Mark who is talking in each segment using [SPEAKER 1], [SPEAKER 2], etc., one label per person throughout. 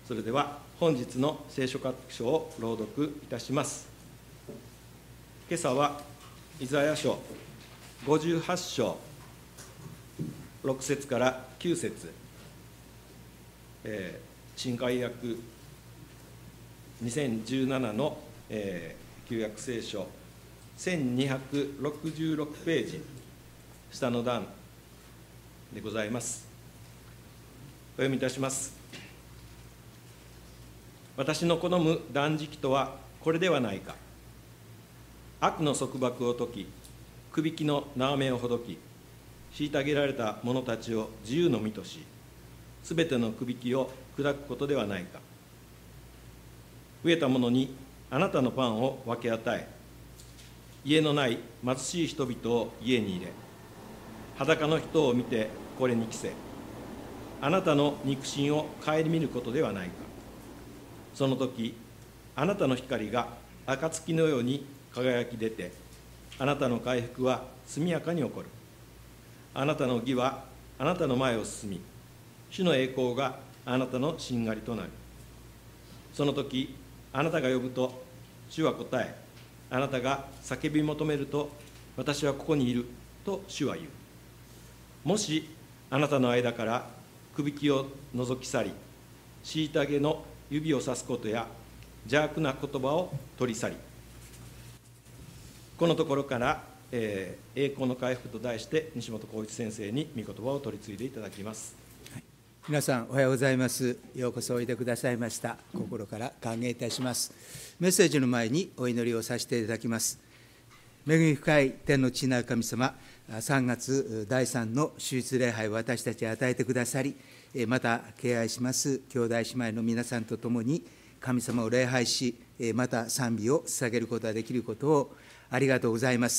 [SPEAKER 1] それでは本日の聖書箇所を朗読いたします。今朝はイザヤ書58章6節から9節、新改訳2017の、旧約聖書1266ページ下の段でございます。お読みいたします。私の好む断食とはこれではないか。悪の束縛を解き、くびきの縄目をほどき、虐げられた者たちを自由の身とし、すべてのくびきを砕くことではないか。飢えた者にあなたのパンを分け与え、家のない貧しい人々を家に入れ、裸の人を見てこれに着せ、あなたの肉親を顧みることではないか。その時、あなたの光が暁のように輝き出て、あなたの回復は速やかに起こる。あなたの義はあなたの前を進み、主の栄光があなたのしんがりとなる。その時、あなたが呼ぶと、主は答え、あなたが叫び求めると、私はここにいると主は言う。もしあなたの間からくびきを除き去り、虐げの指をさすことや邪悪な言葉を取り去り、このところから、栄光の回復と題して西本浩一先生に御言葉を取り次いでいただきます。
[SPEAKER 2] 皆さんおはようございます。ようこそおいでくださいました。心から歓迎いたします。メッセージの前にお祈りをさせていただきます。恵み深い天の父なる神様、3月第3の主日礼拝を私たちに与えてくださり、また敬愛します兄弟姉妹の皆さんと共に神様を礼拝し、また賛美を捧げることができることをありがとうございます。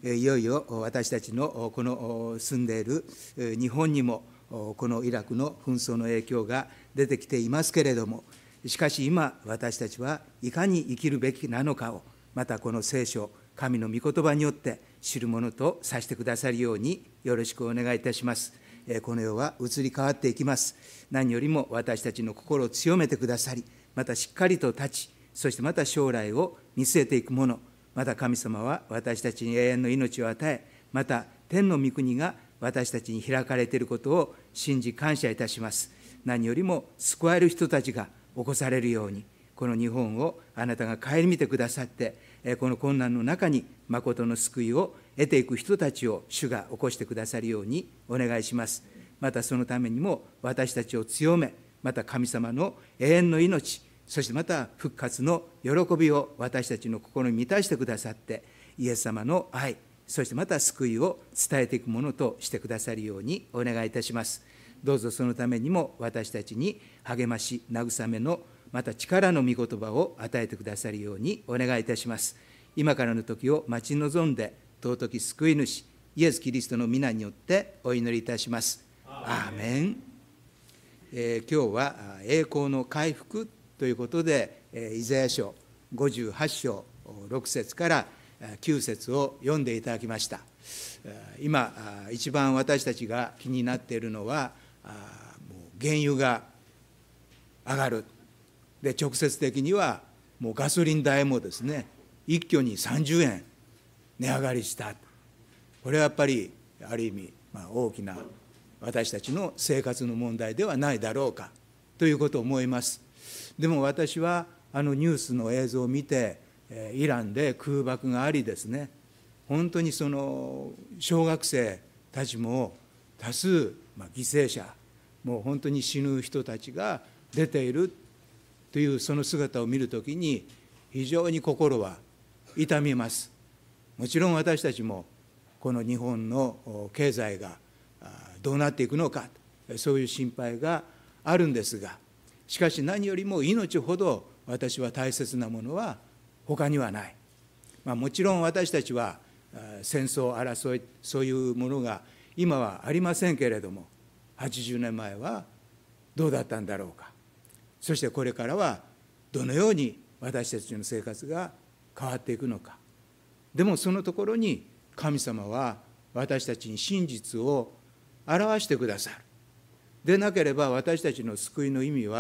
[SPEAKER 2] いよいよ私たちのこの住んでいる日本にもこのイラクの紛争の影響が出てきていますけれども、しかし今私たちはいかに生きるべきなのかを、またこの聖書神の御言葉によって知るものとさせてくださるようによろしくお願いいたします。この世は移り変わっていきます。何よりも私たちの心を強めてくださり、またしっかりと立ち、そしてまた将来を見据えていくもの、また神様は私たちに永遠の命を与え、また天の御国が私たちに開かれていることを信じ感謝いたします。何よりも救われる人たちが起こされるように、この日本をあなたが顧みてくださって、この困難の中に誠の救いを得ていく人たちを主が起こしてくださるようにお願いします。またそのためにも私たちを強め、また神様の永遠の命、そしてまた復活の喜びを私たちの心に満たしてくださって、イエス様の愛、そしてまた救いを伝えていくものとしてくださるようにお願いいたします。どうぞそのためにも私たちに励まし、慰めのまた力の御言葉を与えてくださるようにお願いいたします。今からの時を待ち望んで、尊き救い主イエス・キリストの皆によってお祈りいたします。アーメン。今日は栄光の回復ということで、イザヤ書58章6節から9節を読んでいただきました。今一番私たちが気になっているのは、もう原油が上がる。で、直接的にはもうガソリン代もですね、一挙に30円値上がりした。これはやっぱりある意味、大きな私たちの生活の問題ではないだろうかということを思います。でも私はニュースの映像を見て、イランで空爆がありですね、本当にその小学生たちも多数、犠牲者、もう本当に死ぬ人たちが出ているというその姿を見るときに非常に心は痛みます。もちろん私たちもこの日本の経済がどうなっていくのか、そういう心配があるんですが、しかし何よりも命ほど私は大切なものは他にはない。もちろん私たちは戦争争い、そういうものが今はありませんけれども、80年前はどうだったんだろうか。そしてこれからはどのように私たちの生活が変わっていくのか。でもそのところに神様は私たちに真実を表してくださる。でなければ私たちの救いの意味は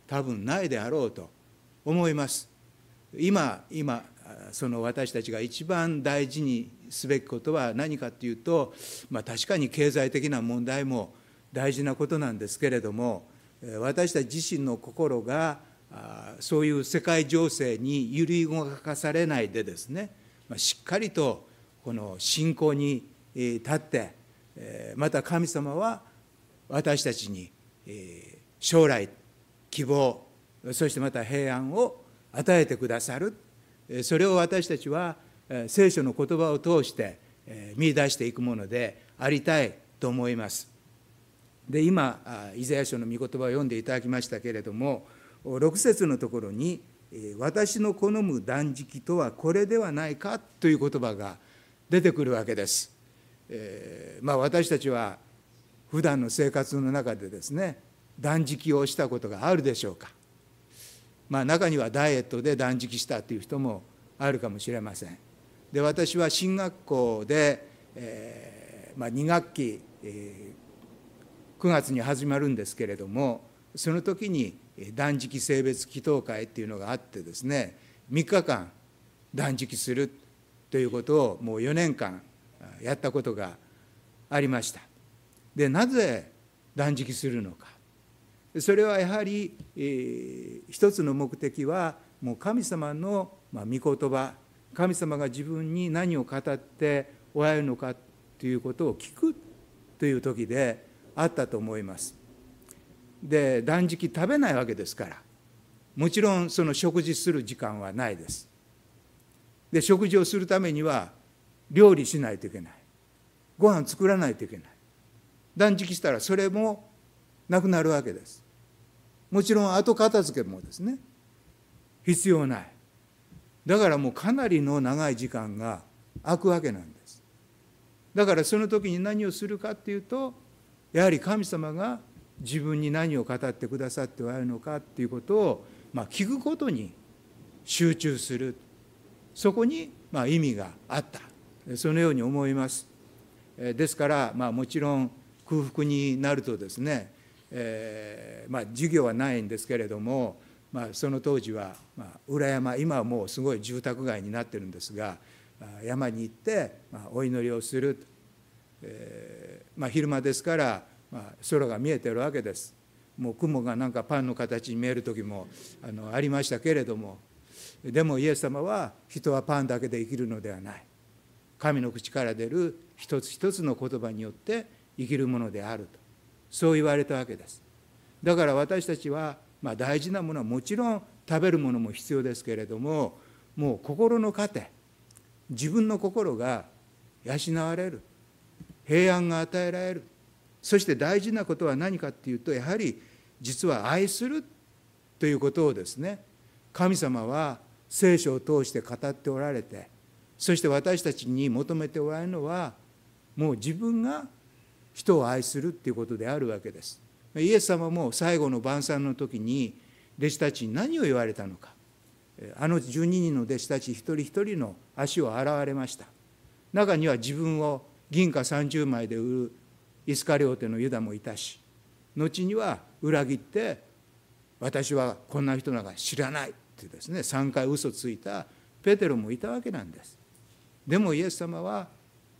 [SPEAKER 2] 多分ないであろうと思います。今その私たちが一番大事にすべきことは何かというと、確かに経済的な問題も大事なことなんですけれども、私たち自身の心がそういう世界情勢に揺り動かされないでですね、しっかりとこの信仰に立って、また神様は私たちに将来、希望、そしてまた平安を与えてくださる。それを私たちは聖書の言葉を通して見出していくものでありたいと思います。で、今イザヤ書の御言葉を読んでいただきましたけれども、6節のところに私の好む断食とはこれではないかという言葉が出てくるわけです。私たちは普段の生活の中でですね、断食をしたことがあるでしょうか。中にはダイエットで断食したという人もあるかもしれません。で、私は進学校で、2学期、9月に始まるんですけれども、その時に断食聖別祈祷会っていうのがあってですね、3日間断食するということをもう4年間やったことがありました。で、なぜ断食するのか。それはやはり、一つの目的はもう神様の御言葉、神様が自分に何を語っておられるのかということを聞くという時であったと思います。で、断食食べないわけですから、もちろんその食事する時間はないです。で、食事をするためには料理しないといけない。ご飯作らないといけない。断食したらそれもなくなるわけです。もちろん後片付けもですね、必要ない。だからもうかなりの長い時間が空くわけなんです。だからその時に何をするかっていうと、やはり神様が自分に何を語ってくださっておられるのかっていうことを、聞くことに集中する。そこに意味があった。そのように思います。ですから、もちろん空腹になるとですね、授業はないんですけれども、その当時は、裏山、今はもうすごい住宅街になってるんですが、山に行って、お祈りをする、昼間ですから、空が見えてるわけです。もう雲がなんかパンの形に見える時もありましたけれども、でもイエス様は人はパンだけで生きるのではない、神の口から出る一つ一つの言葉によって生きるものであると、そう言われたわけです。だから私たちは、大事なものはもちろん食べるものも必要ですけれども、もう心の糧、自分の心が養われる、平安が与えられる。そして大事なことは何かっていうと、やはり実は愛するということをですね、神様は聖書を通して語っておられて、そして私たちに求めておられるのは、もう自分が人を愛するっていうことであるわけです。イエス様も最後の晩餐の時に弟子たちに何を言われたのか。12人の弟子たち一人一人の足を洗われました。中には自分を銀貨30枚で売るイスカリオテのユダもいたし、後には裏切って私はこんな人なんか知らないってですね、3回嘘ついたペテロもいたわけなんです。でもイエス様は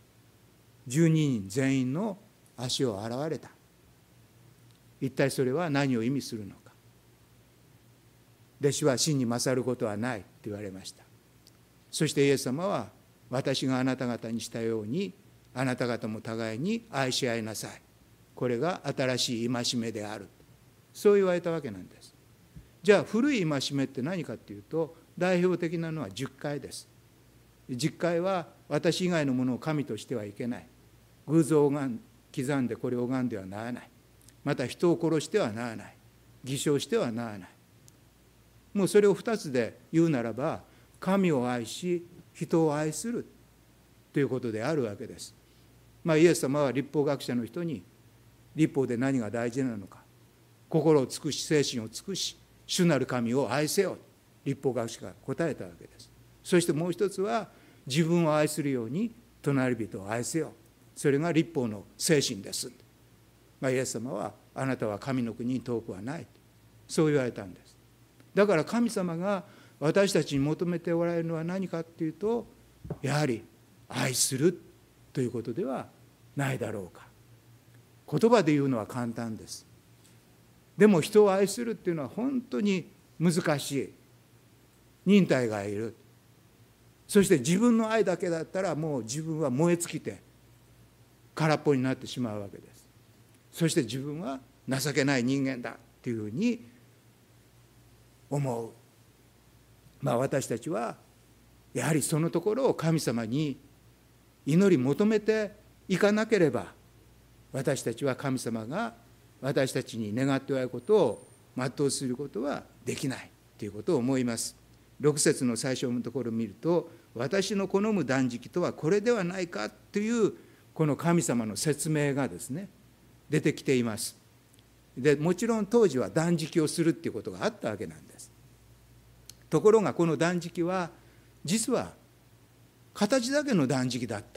[SPEAKER 2] 12人全員の足を洗われた。一体それは何を意味するのか。弟子は真に勝ることはないと言われました。そしてイエス様は、私があなた方にしたようにあなた方も互いに愛し合いなさい、これが新しい戒めである、そう言われたわけなんです。じゃあ古い戒めって何かっていうと、代表的なのは10回です。10回は私以外のものを神としてはいけない、偶像を刻んでこれを拝んではならない、また人を殺してはならない、偽証してはならない。もうそれを2つで言うならば、神を愛し人を愛するということであるわけです。イエス様は律法学者の人に、律法で何が大事なのか、心を尽くし精神を尽くし主なる神を愛せよ、律法学者が答えたわけです。そしてもう一つは、自分を愛するように隣人を愛せよ、それが律法の精神です。イエス様は、あなたは神の国に遠くはない、 そう言われたんです。だから神様が私たちに求めておられるのは何かっていうと、やはり愛するということではないだろうか。言葉で言うのは簡単です。でも人を愛するっていうのは本当に難しい。忍耐がいる。そして自分の愛だけだったらもう自分は燃え尽きて空っぽになってしまうわけです。そして自分は情けない人間だっていうふうに思う。私たちはやはりそのところを神様に祈り求めていかなければ、私たちは神様が私たちに願っておられることを全うすることはできないということを思います。6節の最初のところを見ると、私の好む断食とはこれではないかというこの神様の説明がですね出てきています。でもちろん当時は断食をするっていうことがあったわけなんです。ところがこの断食は実は形だけの断食だった。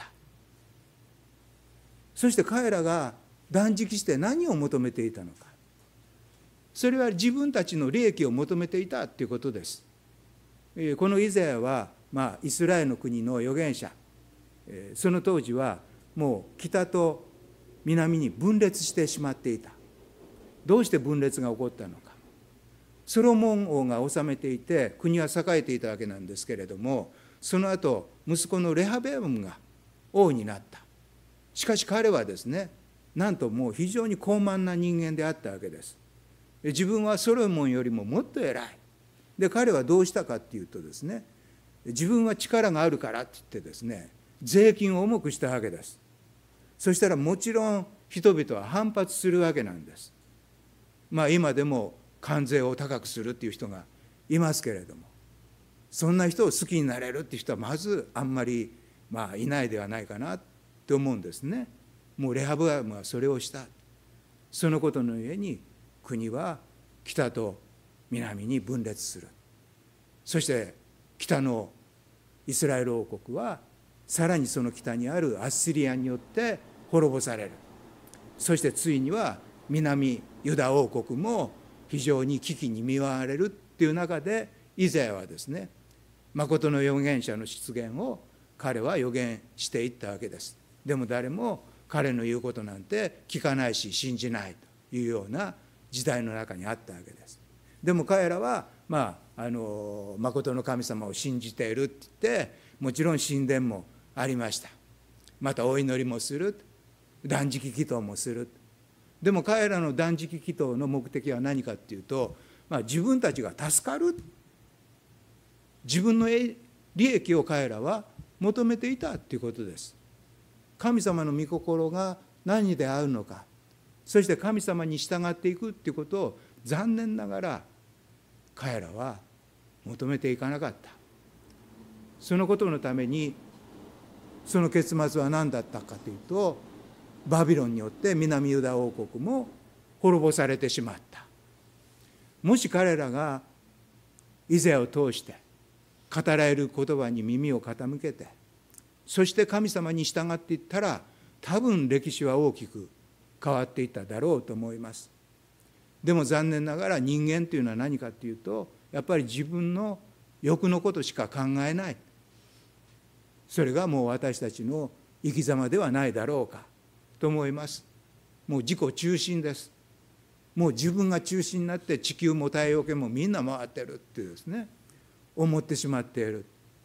[SPEAKER 2] そして彼らが断食して何を求めていたのか、それは自分たちの利益を求めていたということです。このイザヤは、イスラエルの国の預言者、その当時はもう北と南に分裂してしまっていた。どうして分裂が起こったのか。ソロモン王が治めていて国は栄えていたわけなんですけれども、その後息子のレハベアムが王になった。しかし彼はですね、なんともう非常に高慢な人間であったわけです。自分はソロモンよりももっと偉い。で彼はどうしたかっていうとですね、自分は力があるからって言ってですね、税金を重くしたわけです。そしたらもちろん人々は反発するわけなんです。今でも関税を高くするっていう人がいますけれども、そんな人を好きになれるっていう人はまずあんまりいないではないかなと思うんですね。もうレハブアムはそれをした。そのことのゆえに国は北と南に分裂する。そして北のイスラエル王国はさらにその北にあるアッシリアによって滅ぼされる。そしてついには南ユダ王国も非常に危機に見舞われるっていう中で、イザヤはですね、誠の預言者の出現を彼は預言していったわけです。でも誰も彼の言うことなんて聞かないし信じないというような時代の中にあったわけです。でも彼らは誠の神様を信じているって言って、もちろん神殿もありました。またお祈りもする、断食祈祷もする。でも彼らの断食祈祷の目的は何かっていうと、自分たちが助かる、自分の利益を彼らは求めていたということです。神様の御心が何であるのか、そして神様に従っていくということを残念ながら彼らは求めていかなかった。そのことのためにその結末は何だったかというと、バビロンによって南ユダ王国も滅ぼされてしまった。もし彼らがイザヤを通して語られる言葉に耳を傾けて、そして神様に従っていったら、多分歴史は大きく変わっていっただろうと思います。でも残念ながら人間というのは何かというと、やっぱり自分の欲のことしか考えない。それがもう私たちの生き様ではないだろうかと思います。もう自己中心です。もう自分が中心になって地球も太陽系もみんな回ってるってですね、思ってしまっている。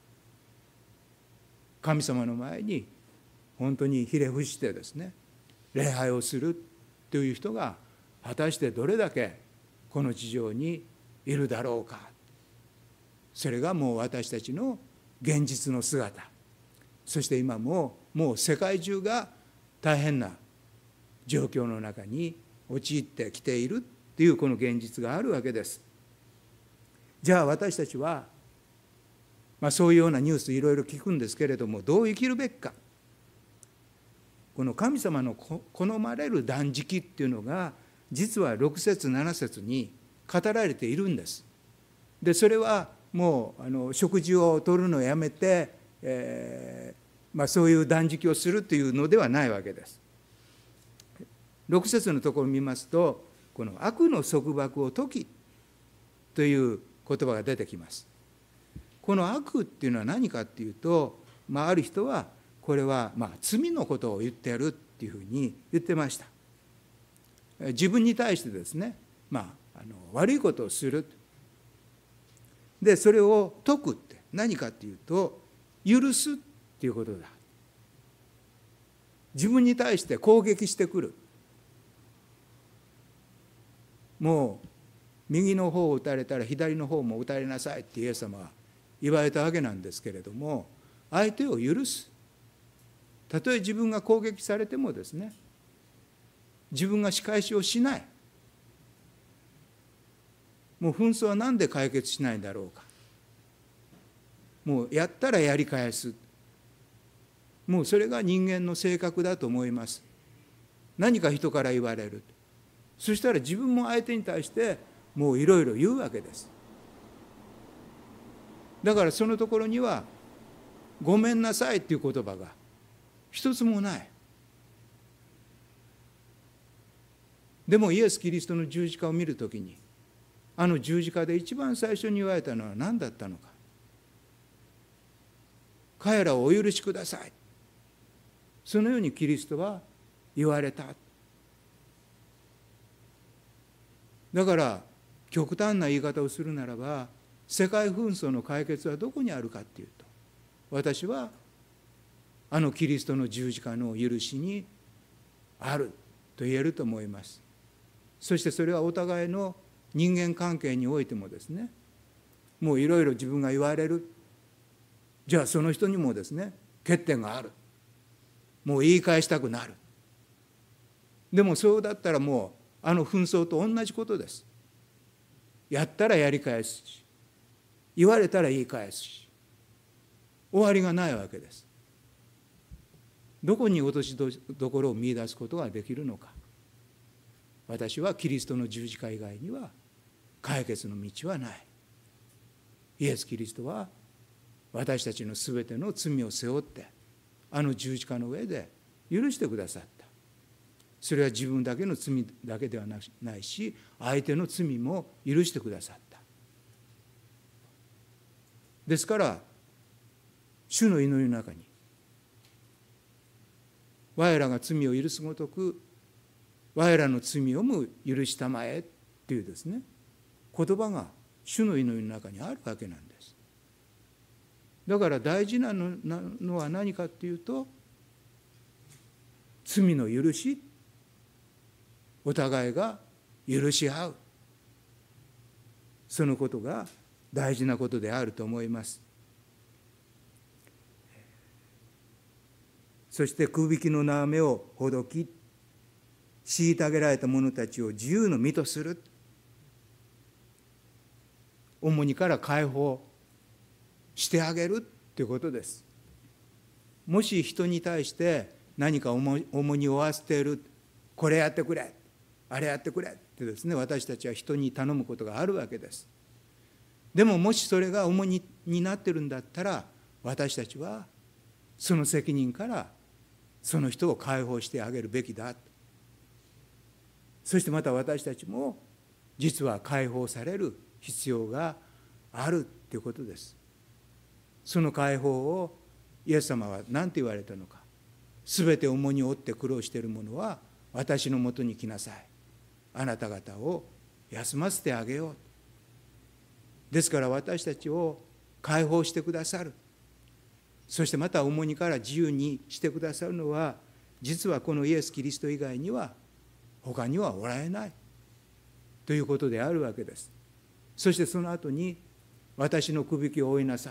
[SPEAKER 2] 神様の前に本当にひれ伏してですね、礼拝をするという人が果たしてどれだけこの地上にいるだろうか。それがもう私たちの現実の姿。そして今もう世界中が大変な状況の中に陥ってきているというこの現実があるわけです。じゃあ私たちは、そういうようなニュースいろいろ聞くんですけれども、どう生きるべきか。この神様の好まれる断食っていうのが実は6節7節に語られているんです。でそれはもう食事を取るのをやめて、そういう断食をするというのではないわけです。6節のところを見ますと、この悪の束縛を解きという言葉が出てきます。この悪っていうのは何かっていうと、ある人はこれは罪のことを言ってやるっていうふうに言ってました。自分に対してですね、悪いことをする。でそれを解くって何かっていうと、許すっていうことだ。自分に対して攻撃してくる。もう右の方を打たれたら左の方も打たれなさいってイエス様は言われたわけなんですけれども、相手を許す。たとえ自分が攻撃されてもですね、自分が仕返しをしない。もう紛争は何で解決しないんだろうか。もうやったらやり返す。もうそれが人間の性格だと思います。何か人から言われる。そしたら自分も相手に対してもういろいろ言うわけです。だからそのところにはごめんなさいっていう言葉が一つもない。でもイエス・キリストの十字架を見るときに、あの十字架で一番最初に言われたのは何だったのか。彼らをお許しください。そのようにキリストは言われた。だから極端な言い方をするならば、世界紛争の解決はどこにあるかっていうと、私はあのキリストの十字架の許しにあると言えると思います。そしてそれはお互いの人間関係においてもですね、もういろいろ自分が言われる。じゃあその人にもですね、欠点がある。もう言い返したくなる。でもそうだったらもうあの紛争と同じことです。やったらやり返すし、言われたら言い返すし、終わりがないわけです。どこに落としどころを見出すことができるのか。私はキリストの十字架以外には解決の道はない。イエス・キリストは私たちのすべての罪を背負ってあの十字架の上で許してくださった。それは自分だけの罪だけではないし、相手の罪も許してくださった。ですから主の祈りの中に、我らが罪を許すごとく我らの罪をも許したまえっていうですね、言葉が主の祈りの中にあるわけなんです。だから大事なのは何かっていうと、罪の許し、お互いが許し合う、そのことが大事なことであると思います。そして空引きの縄目をほどき、虐げられた者たちを自由の身とする。重荷から解放してあげるということです。もし人に対して何か重荷を負わせている、これやってくれ、あれやってくれってですね、私たちは人に頼むことがあるわけです。でももしそれが重荷になっているんだったら、私たちはその責任からその人を解放してあげるべきだ。そしてまた私たちも実は解放される必要があるということです。その解放をイエス様は何て言われたのか。すべて重荷を負って苦労している者は私のもとに来なさい。あなた方を休ませてあげよう。ですから私たちを解放してくださる。そしてまた重荷から自由にしてくださるのは、実はこのイエス・キリスト以外には他にはおられないということであるわけです。そしてその後に、私のくびきを負いなさい。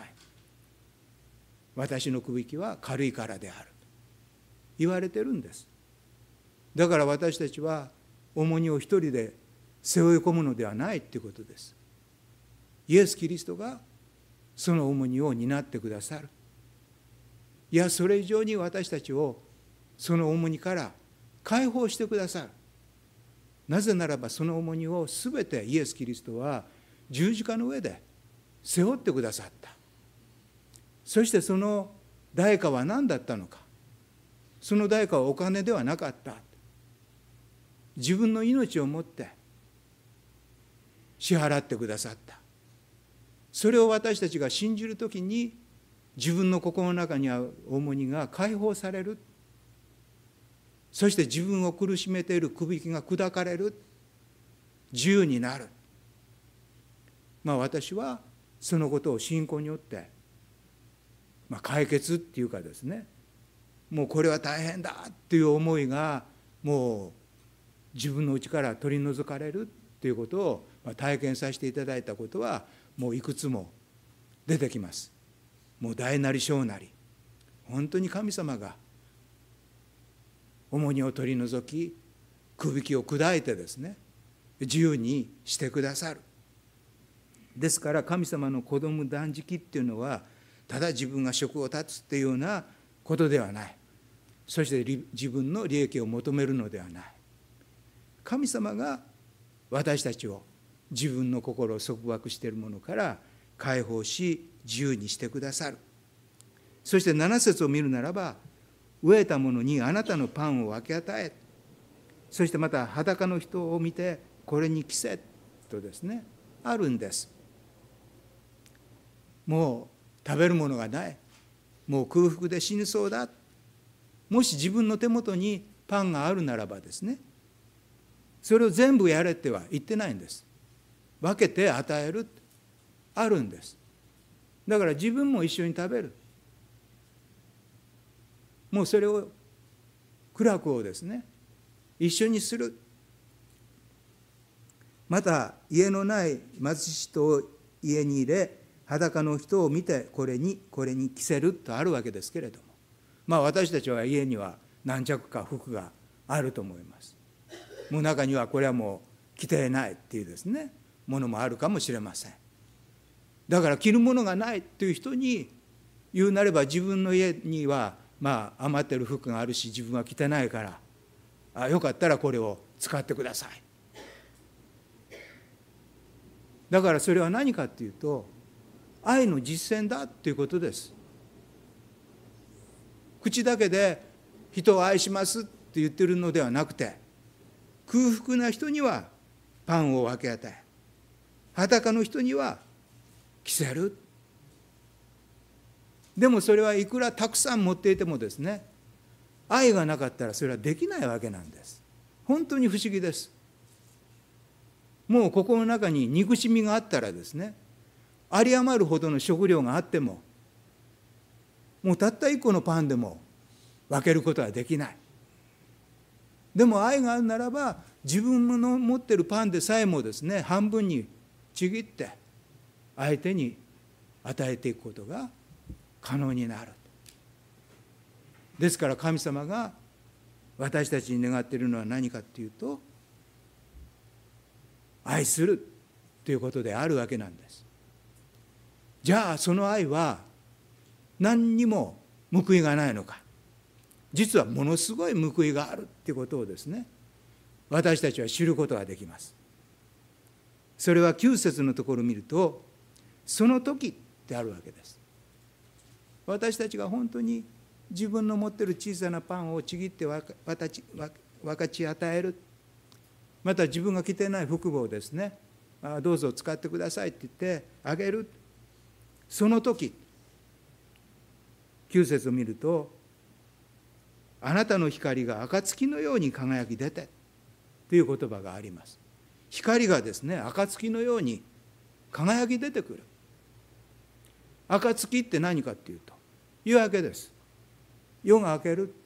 [SPEAKER 2] 私のくびきは軽いからであると言われてるんです。だから私たちは重荷を一人で背負い込むのではないということです。イエス・キリストがその重荷を担ってくださる。いや、それ以上に私たちをその重荷から解放してくださる。なぜならばその重荷をすべてイエス・キリストは十字架の上で背負ってくださった。そしてその代価は何だったのか。その代価はお金ではなかった。自分の命をもって支払ってくださった。それを私たちが信じるときに、自分の心の中にある重荷が解放される。そして自分を苦しめているくびきが砕かれる。自由になる。私はそのことを信仰によって、解決っていうかですね、もうこれは大変だっていう思いがもう自分の内から取り除かれるっていうことを体験させていただいたことはもういくつも出てきます。もう大なり小なり、本当に神様が重荷を取り除き、くびきを砕いてですね、自由にしてくださる。ですから神様の子供断食っていうのは、ただ自分が職を立つっていうようなことではない。そして自分の利益を求めるのではない。神様が私たちを自分の心を束縛しているものから解放し、自由にしてくださる。そして7節を見るならば、飢えた者にあなたのパンを分け与え、そしてまた裸の人を見てこれに着せとですね、あるんです。もう食べるものがない、もう空腹で死にそうだ、もし自分の手元にパンがあるならばですね、それを全部やれっては言ってないんです。分けて与える、あるんです。だから自分も一緒に食べる。もうそれを苦楽をですね、一緒にする。また家のない貧しい人を家に入れ、裸の人を見てこれに着せるとあるわけですけれども、私たちは家には何着か服があると思います。もう中にはこれはもう着ていないっていうですね、ものもあるかもしれません。だから着るものがないという人に言うなれば、自分の家には余ってる服があるし、自分は着てないから、よかったらこれを使ってください。だからそれは何かというと、愛の実践だということです。口だけで人を愛しますって言ってるのではなくて、空腹な人にはパンを分け与え、裸の人には着せる。でもそれはいくらたくさん持っていてもですね、愛がなかったらそれはできないわけなんです。本当に不思議です。もう心の中に憎しみがあったらですね、有り余るほどの食料があっても、もうたった一個のパンでも分けることはできない。でも愛があるならば、自分の持っているパンでさえもですね、半分にちぎって相手に与えていくことが可能になる。ですから神様が私たちに願っているのは何かというと、愛するということであるわけなんです。じゃあその愛は何にも報いがないのか。実はものすごい報いがあるということをですね、私たちは知ることができます。それは9節のところを見ると、その時ってあるわけです。私たちが本当に自分の持っている小さなパンをちぎって分かち与える。また自分が着ていない服をですね、どうぞ使ってくださいって言ってあげる。その時、9節を見ると、あなたの光が暁のように輝き出てという言葉があります。光がですね、暁のように輝き出てくる。暁って何かっていうと、夜明けです。夜が明ける。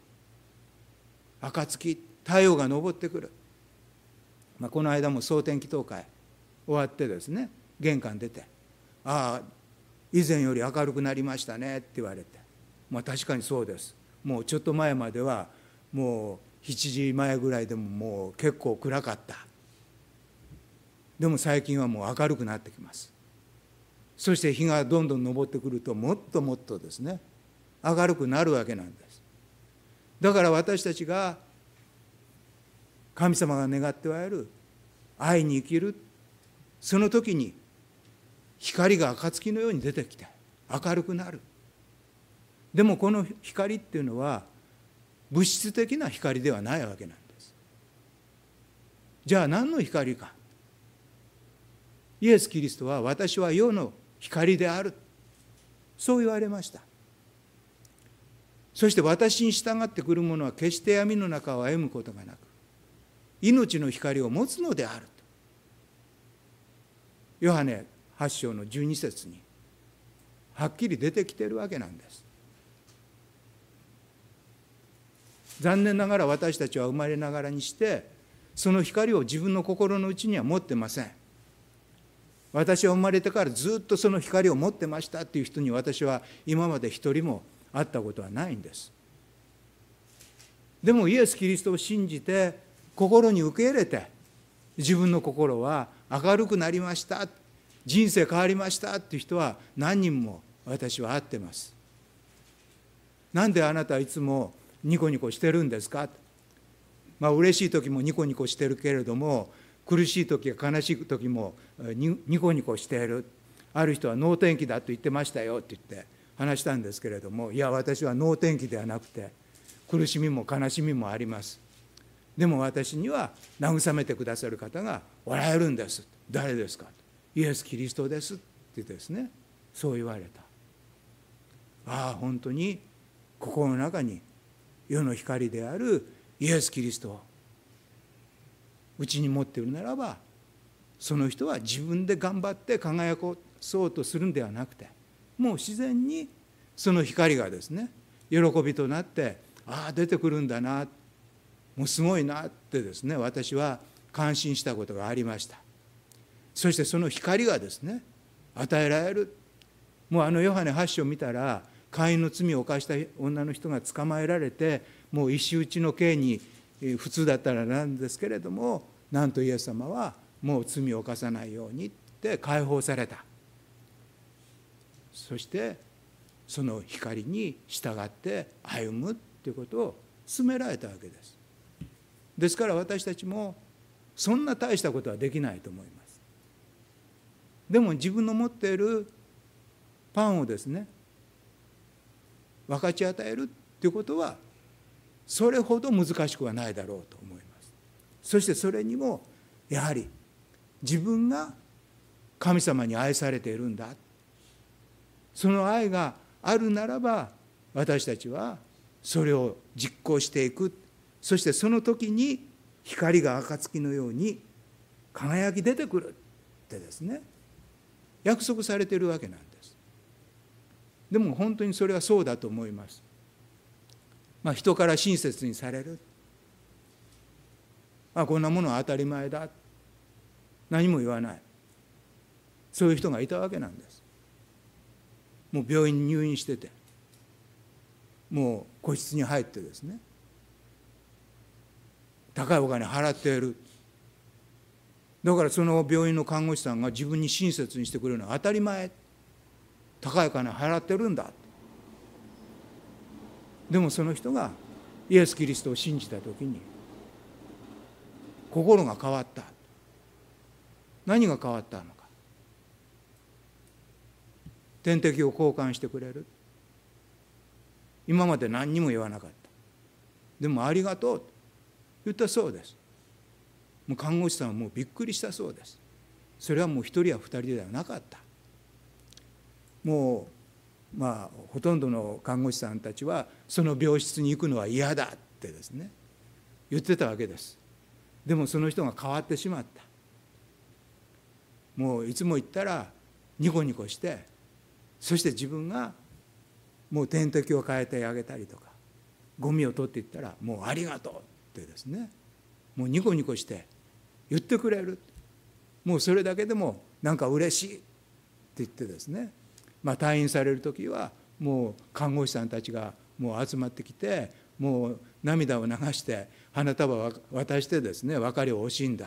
[SPEAKER 2] 暁、太陽が昇ってくる。この間も蒼天祈祷会終わってですね、玄関出て、以前より明るくなりましたねって言われて、確かにそうです。もうちょっと前まではもう7時前ぐらいでももう結構暗かった。でも最近はもう明るくなってきます。そして日がどんどん昇ってくると、もっともっとですね、明るくなるわけなんです。だから私たちが神様が願っておられる愛に生きる、その時に光が暁のように出てきて明るくなる。でもこの光っていうのは物質的な光ではないわけなんです。じゃあ何の光か。 イエス・キリストは私は世の光である、そう言われました。そして私に従ってくる者は決して闇の中を歩むことがなく、命の光を持つのであると、ヨハネ8章の12節にはっきり出てきているわけなんです。残念ながら私たちは生まれながらにしてその光を自分の心の内には持ってません。私は生まれてからずっとその光を持ってましたっていう人に私は今まで一人も会ったことはないんです。でもイエス・キリストを信じて心に受け入れて、自分の心は明るくなりました、人生変わりましたっていう人は何人も私は会ってます。なんであなたはいつもニコニコしてるんですか。嬉しい時もニコニコしてるけれども、苦しい時や悲しい時もニコニコしている。ある人は能天気だと言ってましたよって言って話したんですけれども、いや私は能天気ではなくて苦しみも悲しみもあります。でも私には慰めてくださる方がおられるんです。誰ですか。イエス・キリストですってですね、そう言われた。ああ、本当に心の中に世の光であるイエス・キリストをうちに持っているならば、その人は自分で頑張って輝こそうとするんではなくて、もう自然にその光がですね、喜びとなって、ああ出てくるんだな、もうすごいなってですね、私は感心したことがありました。そしてその光がですね、与えられる。もうヨハネ8章を見たら、姦淫の罪を犯した女の人が捕まえられて、もう石打ちの刑に普通だったらなんですけれども、なんとイエス様はもう罪を犯さないようにって解放された。そしてその光に従って歩むということを勧められたわけです。ですから私たちもそんな大したことはできないと思います。でも自分の持っているパンをですね、分かち与えるということはそれほど難しくはないだろうと思います。そしてそれにもやはり自分が神様に愛されているんだ、その愛があるならば私たちはそれを実行していく。そしてその時に光が暁のように輝き出てくるってですね、約束されているわけなんです。でも本当にそれはそうだと思います。人から親切にされる、こんなものは当たり前だ、何も言わない、そういう人がいたわけなんです。もう病院に入院してて、もう個室に入ってですね、高いお金払っている。だからその病院の看護師さんが自分に親切にしてくれるのは当たり前、高い金払ってるんだ。でもその人がイエス・キリストを信じたときに心が変わった。何が変わったのか。点滴を交換してくれる。今まで何にも言わなかった。でもありがとうと言ったそうです。もう看護師さんはもうびっくりしたそうです。それはもう一人や二人ではなかった。もうほとんどの看護師さんたちはその病室に行くのは嫌だってですね言ってたわけです。でもその人が変わってしまった。もういつも行ったらニコニコして、そして自分がもう点滴を変えてあげたりとか、ゴミを取っていったらもうありがとうってですね、もうニコニコして言ってくれる。もうそれだけでもなんか嬉しいって言ってですね、退院される時はもう看護師さんたちがもう集まってきて、もう涙を流して花束を渡してですね、別れを惜しんだ。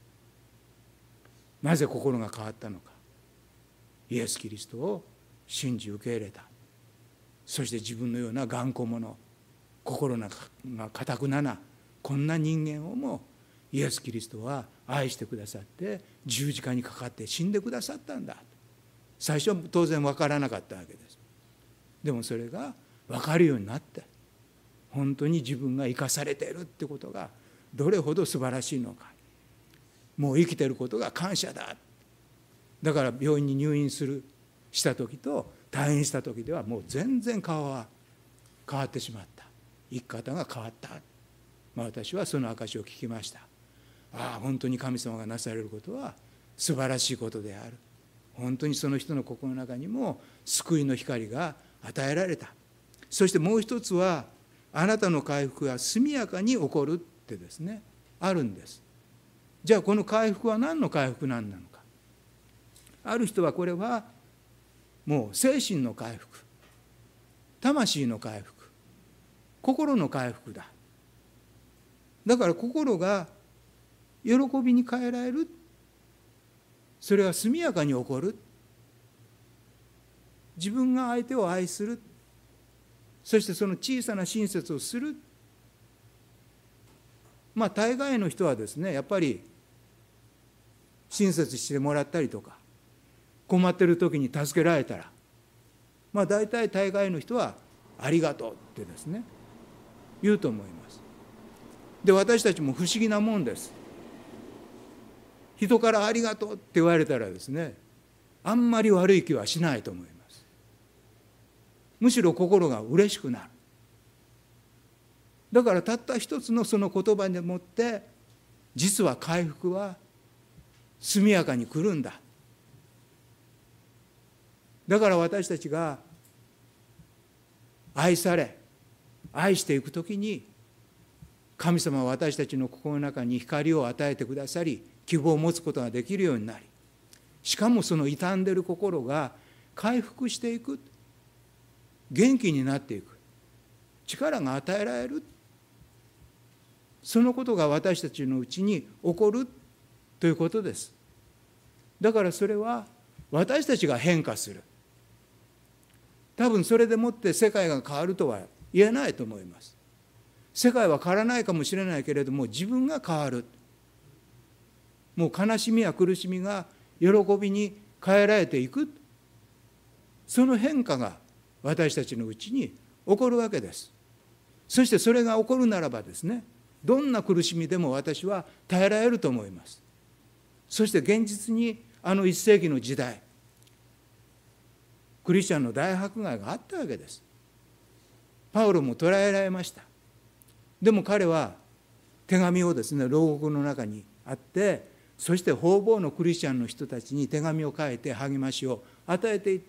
[SPEAKER 2] なぜ心が変わったのか。イエス・キリストを信じ受け入れた。そして自分のような頑固者、心が堅くななこんな人間をもイエス・キリストは愛してくださって十字架にかかって死んでくださったんだ。最初は当然分からなかったわけです。でもそれが分かるようになって、本当に自分が生かされているってことがどれほど素晴らしいのか、もう生きていることが感謝だ、 だから病院に入院した時と退院した時ではもう全然顔は変わってしまった。生き方が変わった。私はその証を聞きました。ああ、本当に神様がなされることは素晴らしいことである。本当にその人の心の中にも救いの光が与えられた。そしてもう一つは、あなたの回復が速やかに起こるってですね、あるんです。じゃあこの回復は何の回復なんなのか。ある人はこれはもう精神の回復、魂の回復、心の回復だ。だから心が喜びに変えられる。それは速やかに起こる。自分が相手を愛する。そしてその小さな親切をする。大概の人はですね、やっぱり親切してもらったりとか、困ってる時に助けられたら、大体大概の人はありがとうってですね、言うと思います。で、私たちも不思議なもんです。人からありがとうって言われたらですね、あんまり悪い気はしないと思います。むしろ心が嬉しくなる。だからたった一つのその言葉でもって、実は回復は速やかに来るんだ。だから私たちが愛され、愛していくときに、神様は私たちの心の中に光を与えてくださり、希望を持つことができるようになり、しかもその傷んでいる心が回復していく、元気になっていく、力が与えられる、そのことが私たちのうちに起こるということです。だからそれは私たちが変化する。多分それでもって世界が変わるとは言えないと思います。世界は変わらないかもしれないけれども、自分が変わる。もう悲しみや苦しみが喜びに変えられていく。その変化が私たちのうちに起こるわけです。そしてそれが起こるならばですね、どんな苦しみでも私は耐えられると思います。そして現実に1世紀の時代、クリスチャンの大迫害があったわけです。パウロも捕らえられました。でも彼は手紙をですね、牢獄の中にあって、そして方々のクリスチャンの人たちに手紙を書いて励ましを与えていった。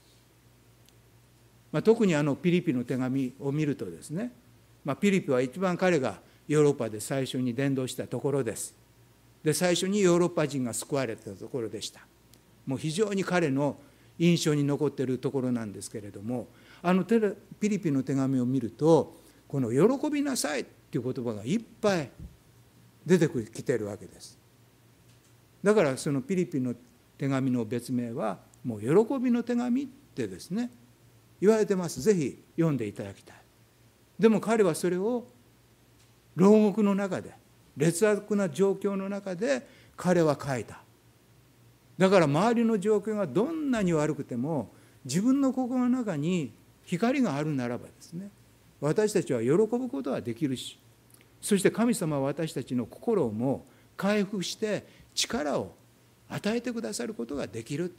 [SPEAKER 2] 特にピリピの手紙を見るとですね、ピリピは一番彼がヨーロッパで最初に伝道したところです。で、最初にヨーロッパ人が救われたところでした。もう非常に彼の印象に残っているところなんですけれども、ピリピの手紙を見ると、この喜びなさいっていう言葉がいっぱい出てきているわけです。だからそのピリピの手紙の別名はもう喜びの手紙ってですね、言われてます。ぜひ読んでいただきたい。でも彼はそれを牢獄の中で、劣悪な状況の中で彼は書いた。だから周りの状況がどんなに悪くても、自分の心の中に光があるならばですね、私たちは喜ぶことができるし、そして神様は私たちの心をも回復して力を与えてくださることができる。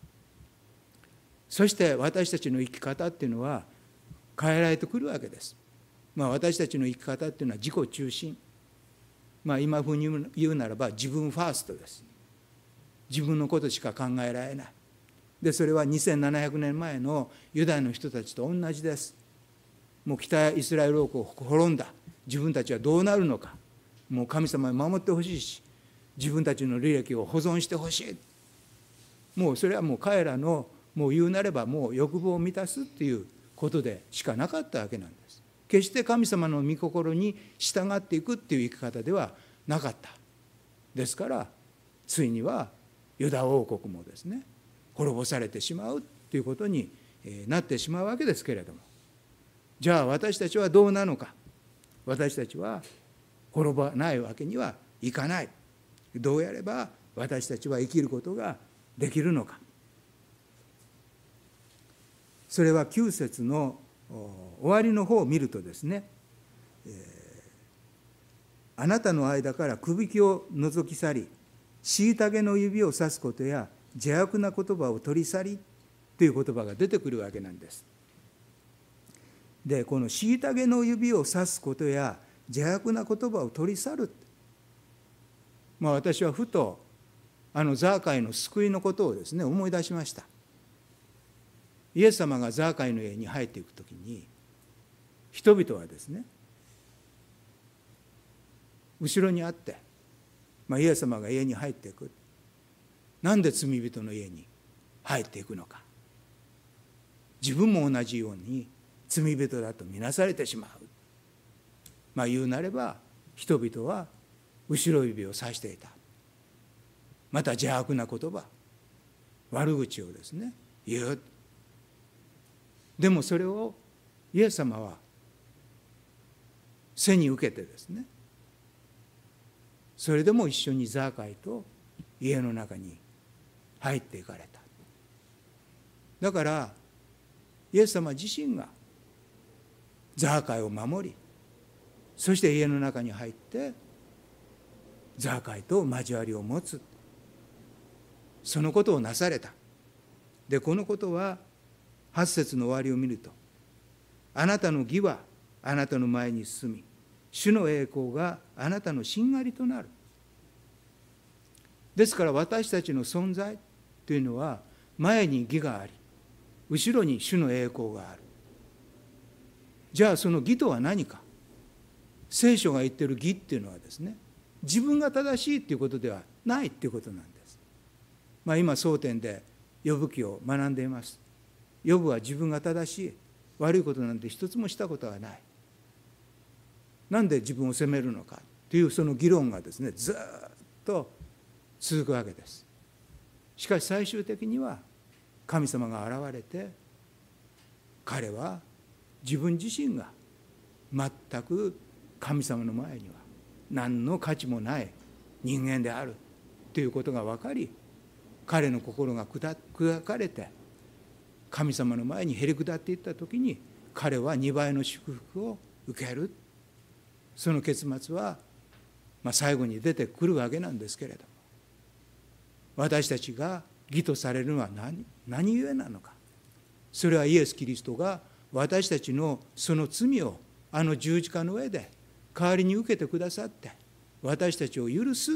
[SPEAKER 2] そして私たちの生き方っていうのは変えられてくるわけです。私たちの生き方っていうのは自己中心。今風に言うならば自分ファーストです。自分のことしか考えられない。で、それは2700年前のユダヤの人たちと同じです。もう北イスラエル王国を滅んだ。自分たちはどうなるのか。もう神様に守ってほしいし、自分たちの履歴を保存してほしい。もうそれはもう彼らのもう言うなればもう欲望を満たすっていうことでしかなかったわけなんです。決して神様の御心に従っていくっていう生き方ではなかった。ですからついにはユダ王国もですね、滅ぼされてしまうということになってしまうわけですけれども、じゃあ私たちはどうなのか。私たちは滅ばないわけにはいかない。どうやれば私たちは生きることができるのか。それは9節の終わりの方を見るとですね、あなたの間からくびきを除き去り、虐げの指を刺すことや邪悪な言葉を取り去りという言葉が出てくるわけなんです。で、この虐げの指を指すことや邪悪な言葉を取り去る、私はふとザーカイの救いのことをですね思い出しました。イエス様がザーカイの家に入っていくときに、人々はですね後ろにあって、イエス様が家に入っていく。なんで罪人の家に入っていくのか。自分も同じように罪人だと見なされてしまう。言うなれば人々は後ろ指を指していた。また邪悪な言葉、悪口をですね言う。でもそれをイエス様は背に受けてですね、それでも一緒にザーカイと家の中に入っていかれた。だからイエス様自身がザーカイを守り、そして家の中に入ってザーカイと交わりを持つ、そのことをなされた。で、このことは8節の終わりを見ると、あなたの義はあなたの前に進み、主の栄光があなたのしんがりとなる。ですから私たちの存在というのは、前に義があり、後ろに主の栄光がある。じゃあその義とは何か。聖書が言っている義っていうのはですね、自分が正しいということではないということなんです。今蒼天でヨブ記を学んでいます。ヨブは自分が正しい、悪いことなんて一つもしたことはない。なんで自分を責めるのかというその議論がですねずっと続くわけです。しかし最終的には神様が現れて、彼は自分自身が全く神様の前には何の価値もない人間であるということが分かり、彼の心が砕かれて神様の前にへり下っていった時に、彼は2倍の祝福を受ける。その結末は、最後に出てくるわけなんですけれども、私たちが義とされるのは何故なのか。それはイエス・キリストが私たちのその罪を十字架の上で代わりに受けてくださって、私たちを許す、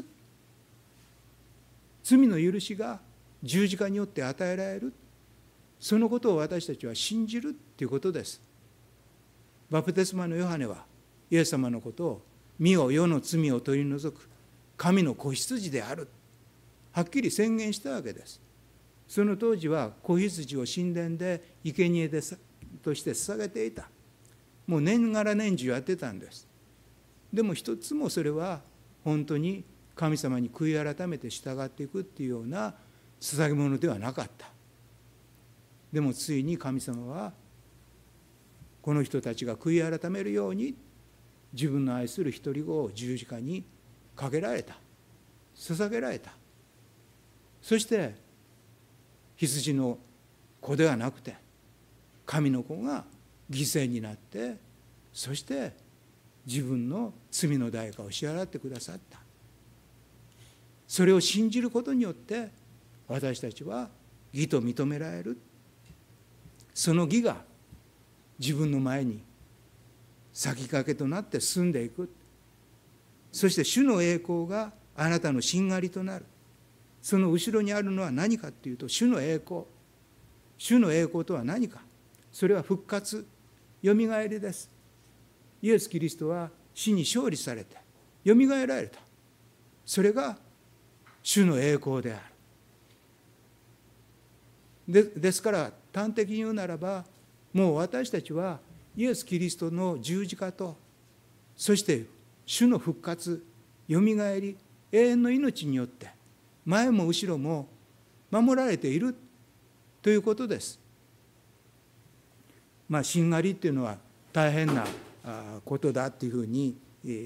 [SPEAKER 2] 罪の許しが十字架によって与えられる、そのことを私たちは信じるということです。バプテスマのヨハネはイエス様のことを、見よ世の罪を取り除く神の子羊である、はっきり宣言したわけです。その当時は子羊を神殿で生贄として捧げていた。もう年がら年中やってたんです。でも一つもそれは本当に神様に悔い改めて従っていくっていうような捧げ物ではなかった。でもついに神様はこの人たちが悔い改めるように自分の愛する一人子を十字架にかけられた、捧げられた。そして羊の子ではなくて神の子が犠牲になって、そして自分の罪の代価を支払ってくださった。それを信じることによって私たちは義と認められる。その義が自分の前に先駆けとなって進んでいく。そして主の栄光があなたのしんがりとなる。その後ろにあるのは何かというと、主の栄光。主の栄光とは何か。それは復活、よみがえりです。イエス・キリストは死に勝利されてよみがえられた。それが主の栄光である。ですから端的に言うならば、もう私たちはイエス・キリストの十字架と、そして主の復活、よみがえり、永遠の命によって前も後ろも守られているということです。しんがりっていうのは大変なことだというふうに、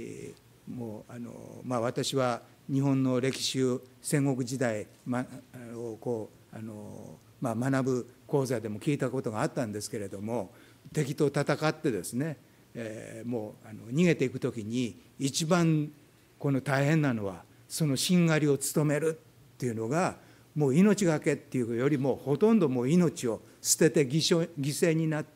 [SPEAKER 2] 私は日本の歴史を戦国時代を学ぶ講座でも聞いたことがあったんですけれども、敵と戦ってですね、もう逃げていくときに一番この大変なのはそのしんがりを務めるっていうのがもう命がけっていうよりもほとんどもう命を捨てて犠牲になって、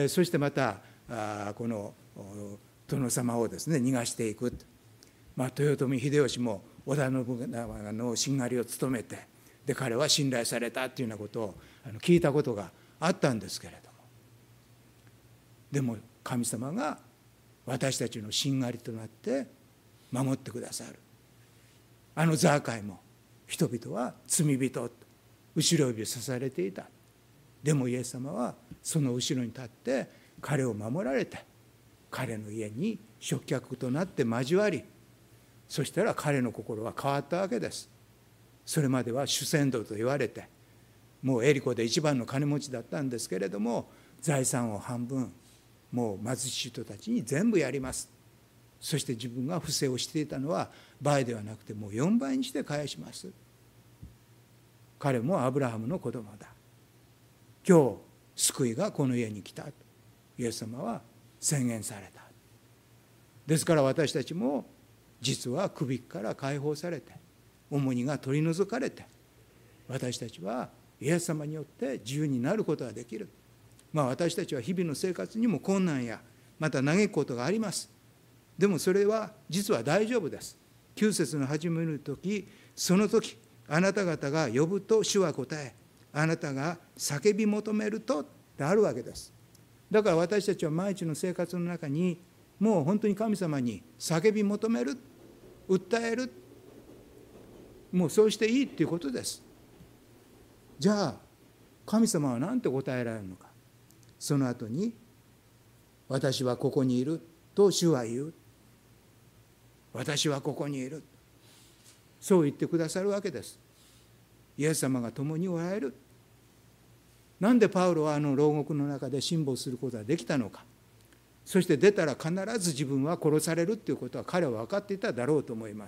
[SPEAKER 2] そしてまたこの殿様をですね逃がしていく。豊臣秀吉も織田信長のしんがりを務めて、で彼は信頼されたというようなことを聞いたことがあったんですけれども、でも神様が私たちのしんがりとなって守ってくださる。ザーカイも人々は罪人と後ろ指を刺されていた。でもイエス様はその後ろに立って彼を守られて、彼の家に食客となって交わり、そしたら彼の心は変わったわけです。それまでは主戦道と言われて、もうエリコで一番の金持ちだったんですけれども、財産を半分もう貧しい人たちに全部やります。そして自分が不正をしていたのは倍ではなくてもう4倍にして返します。彼もアブラハムの子供だ。今日救いがこの家に来たとイエス様は宣言された。ですから私たちも実は首から解放されて、重荷が取り除かれて、私たちはイエス様によって自由になることができる。私たちは日々の生活にも困難やまた嘆くことがあります。でもそれは実は大丈夫です。9節の始める時、その時あなた方が呼ぶと主は答え、あなたが叫び求めるとってあるわけです。だから私たちは毎日の生活の中にもう本当に神様に叫び求める、訴える、もうそうしていいっていうことです。じゃあ神様は何て答えられるのか。その後に私はここにいると主は言う。私はここにいる、そう言ってくださるわけです。イエス様が共におられる。なんでパウロは牢獄の中で辛抱することができたのか。そして出たら必ず自分は殺されるということは彼は分かっていただろうと思います。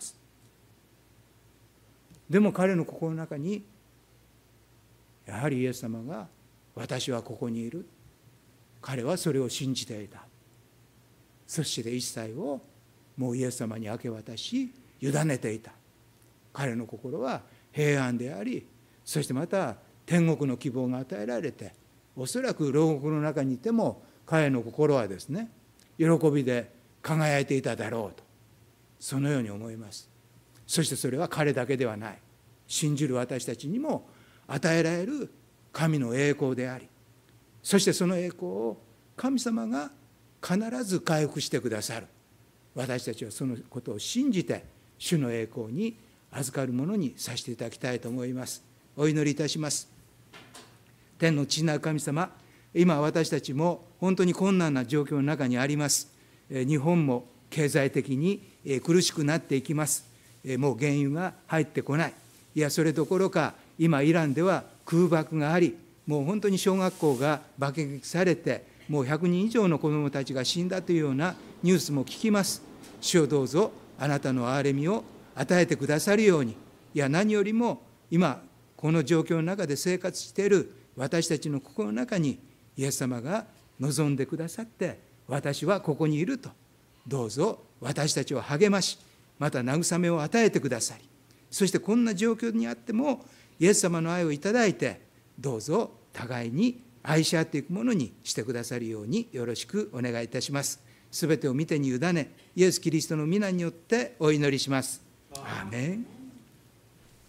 [SPEAKER 2] でも彼の心の中にやはりイエス様が私はここにいる、彼はそれを信じていた。そして一切をもうイエス様に明け渡し委ねていた。彼の心は平安であり、そしてまた天国の希望が与えられて、おそらく牢獄の中にいても彼の心はですね、喜びで輝いていただろうと、そのように思います。そしてそれは彼だけではない、信じる私たちにも与えられる神の栄光であり、そしてその栄光を神様が必ず回復してくださる。私たちはそのことを信じて主の栄光に預かるものにさせていただきたいと思います。お祈りいたします。天の父なる神様、今私たちも本当に困難な状況の中にあります。日本も経済的に苦しくなっていきます。もう原油が入ってこない。いやそれどころか今イランでは空爆があり、もう本当に小学校が爆撃されて、もう100人以上の子どもたちが死んだというようなニュースも聞きます。主よどうぞあなたの憐れみを与えてくださるように、いや何よりも今この状況の中で生活している私たちの心の中にイエス様が望んでくださって、私はここにいると、どうぞ私たちを励まし、また慰めを与えてくださり、そしてこんな状況にあってもイエス様の愛をいただいて、どうぞ互いに愛し合っていくものにしてくださるようによろしくお願いいたします。すべてを御手に委ね、イエス・キリストの皆によってお祈りします。アーメン。